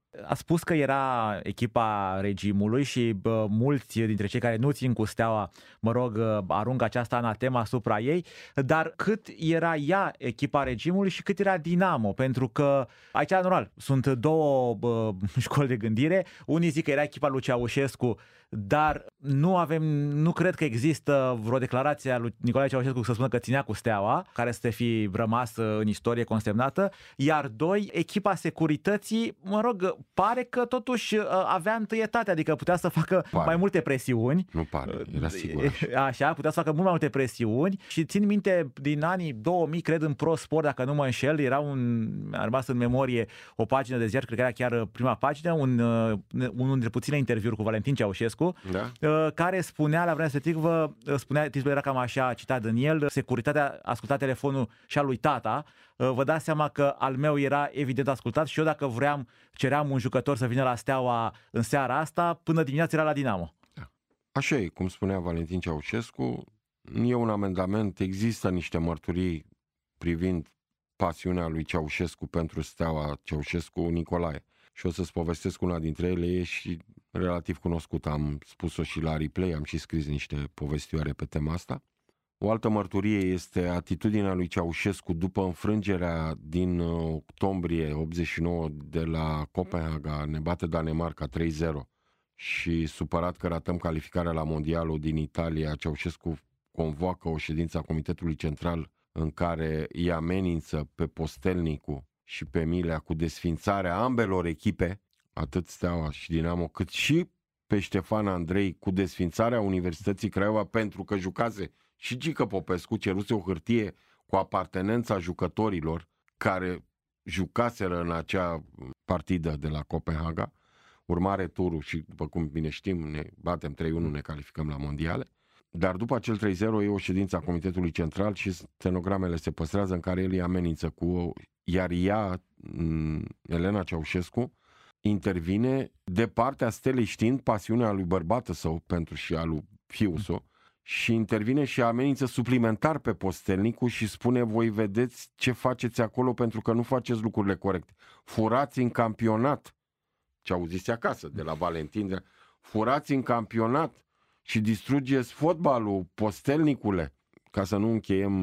A spus că era echipa regimului și mulți dintre cei care nu țin cu Steaua, mă rog, aruncă această anatemă asupra ei, dar cât era ea echipa regimului și cât era Dinamo? Pentru că aici, normal, sunt două școli de gândire. Unii zic că era echipa lui Ceaușescu, dar nu cred că există vreo declarație a lui Nicolae Ceaușescu să spună că ținea cu Steaua, care să fi rămas în istorie consemnată. Iar doi, echipa securității, mă rog, pare că totuși avea întâietate, adică putea să facă mai multe presiuni. Nu pare, era sigur așa, putea să facă mult mai multe presiuni și țin minte din anii 2000, cred, în Pro Sport, dacă nu mă înșel, a rămas în memorie o pagină de ziar, cred că era chiar prima pagină, unul dintre puține interviuri cu Valentin Ceaușescu, da? Care spunea la vremea respectivă, titlul era cam așa, citat din el: securitatea asculta telefonul și al lui tata. Vă dați seama că al meu era evident ascultat și eu, dacă ceream un jucător să vină la Steaua în seara asta, până dimineața era la Dinamo. Da. Așa e, cum spunea Valentin Ceaușescu, e un amendament, există niște mărturii privind pasiunea lui Ceaușescu pentru Steaua, Ceaușescu-Nicolae. Și o să-ți povestesc una dintre ele, e și relativ cunoscută, am spus-o și la replay, am și scris niște povestioare pe tema asta. O altă mărturie este atitudinea lui Ceaușescu după înfrângerea din octombrie 89 de la Copenhaga, ne bate Danemarca 3-0 și supărat că ratăm calificarea la mondialul din Italia, Ceaușescu convoacă o ședință a Comitetului Central în care îi amenință pe Postelnicu și pe Milea cu desfințarea ambelor echipe, atât Steaua și Dinamo, cât și pe Ștefan Andrei cu desfințarea Universității Craiova, pentru că jucase și Gică Popescu, ceruse o hârtie cu apartenența jucătorilor care jucaseră în acea partidă de la Copenhaga. Urmare turul și, după cum bine știm, ne batem 3-1, ne calificăm la mondiale. Dar după acel 3-0 e o ședință a Comitetului Central și stenogramele se păstrează în care el îi amenință iar ea, Elena Ceaușescu, intervine de partea stelei, știind pasiunea lui bărbatul său pentru și a lui fiul său, și intervine și amenință suplimentar pe Postelnicu și spune: voi vedeți ce faceți acolo pentru că nu faceți lucrurile corecte. Furați în campionat, ce auziți acasă de la Valentin, furați în campionat și distrugeți fotbalul, Postelnicule. Ca să nu încheiem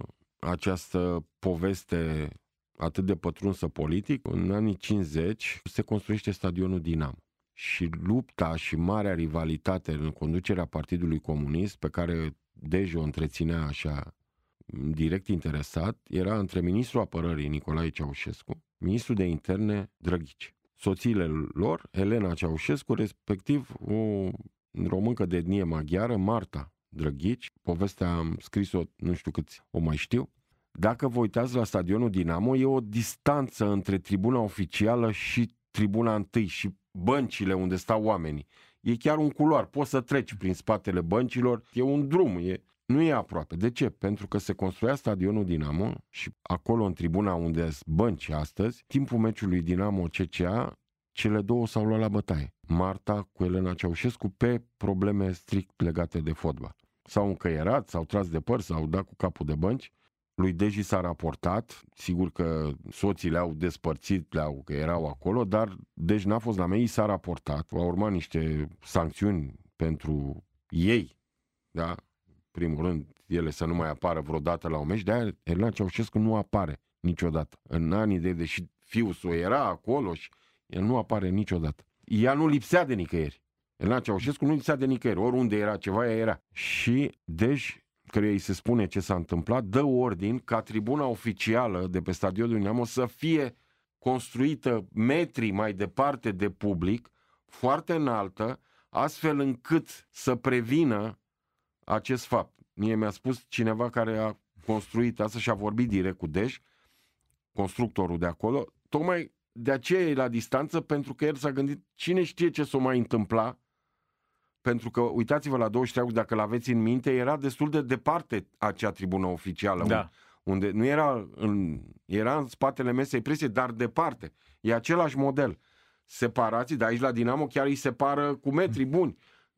această poveste atât de pătrunsă politic, în anii 50 se construiește stadionul Dinamo. Și lupta și marea rivalitate în conducerea Partidului Comunist, pe care Dej o întreținea așa direct interesat, era între ministrul apărării Nicolae Ceaușescu, ministrul de interne Drăghici. Soțiile lor, Elena Ceaușescu, respectiv o româncă de etnie maghiară, Marta Drăghici. Povestea am scris-o, nu știu câți o mai știu. Dacă vă uitați la stadionul Dinamo, e o distanță între tribuna oficială și tribuna întâi și băncile unde stau oamenii. E chiar un culoar, poți să treci prin spatele băncilor, e un drum, nu e aproape. De ce? Pentru că se construia stadionul Dinamo și acolo, în tribuna unde sunt bănci astăzi, timpul meciului Dinamo-CCA, cele două s-au luat la bătaie. Marta cu Elena Ceaușescu pe probleme strict legate de fotbal. S-au încăierat, s-au tras de păr, s-au dat cu capul de bănci. Lui Deji s-a raportat, sigur că soții le-au despărțit, că erau acolo, dar Dej n-a fost la mei, s-a raportat. Au urmat niște sancțiuni pentru ei, da? Primul rând, ele să nu mai apară vreodată la un meci, de-aia Elena Ceaușescu nu apare niciodată. În anii deși fiul său era acolo și el nu apare niciodată. Ea nu lipsea de nicăieri. Elena Ceaușescu nu lipsea de nicăieri. Oriunde era ceva, ea era. Și Dej, căruia îi se spune ce s-a întâmplat, dă ordin ca tribuna oficială de pe stadionul Dinamo să fie construită metri mai departe de public, foarte înaltă, astfel încât să prevină acest fapt. Mie mi-a spus cineva care a construit asta și a vorbit direct cu Dej, constructorul de acolo, tocmai de aceea e la distanță, pentru că el s-a gândit cine știe ce s-o mai întâmpla. Pentru că, uitați-vă la 23 august, dacă l-aveți în minte, era destul de departe acea tribună oficială, da, unde nu era în spatele mesei presiei, dar departe. E același model. Separații, dar aici la Dinamo chiar îi separă cu metri buni.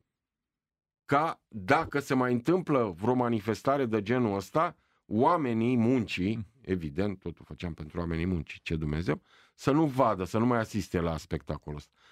Ca dacă se mai întâmplă vreo manifestare de genul ăsta, oamenii muncii, evident, totul făceam pentru oamenii muncii, ce Dumnezeu, să nu vadă, să nu mai asiste la spectacolul ăsta.